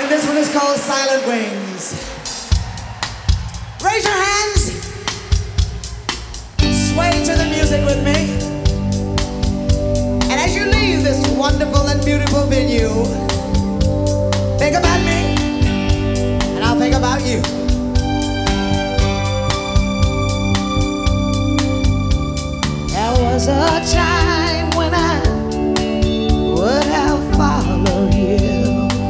And this one is called Silent Wings. Raise your hands. Sway to the music with me. And as you leave this wonderful and beautiful venue, think about me, and I'll think about you. There was a time when I would have followed you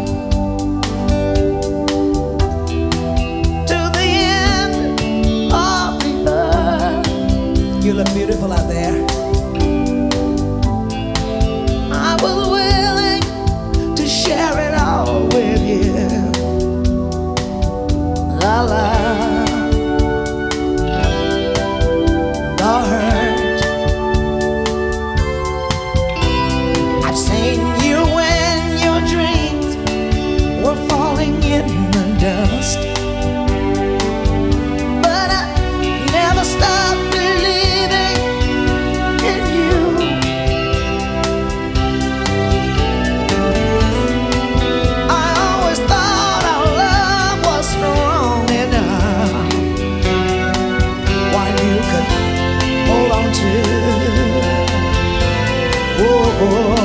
to the end of the earth. You look beautiful out there. I was willing to share it all with you. The love, the hurt. I've seen you when your dreams were falling in the dust, but I never stopped believing in you. I always thought our love was strong enough, while you could hold on to. Oh,